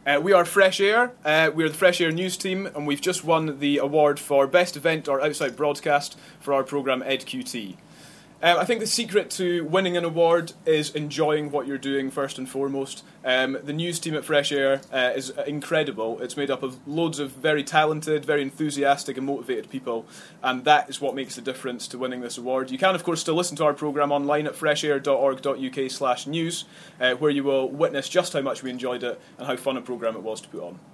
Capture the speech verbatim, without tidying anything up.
Uh, we are Fresh Air. Uh, we're the Fresh Air news team, and we've just won the award for Best Event or Outside Broadcast for our programme Ed Q T. Um, I think the secret to winning an award is enjoying what you're doing first and foremost. Um, the news team at Fresh Air uh, is incredible. It's made up of loads of very talented, very enthusiastic and motivated people, and that is what makes the difference to winning this award. You can, of course, still listen to our programme online at freshair.org.uk slash news, uh, where you will witness just how much we enjoyed it and how fun a programme it was to put on.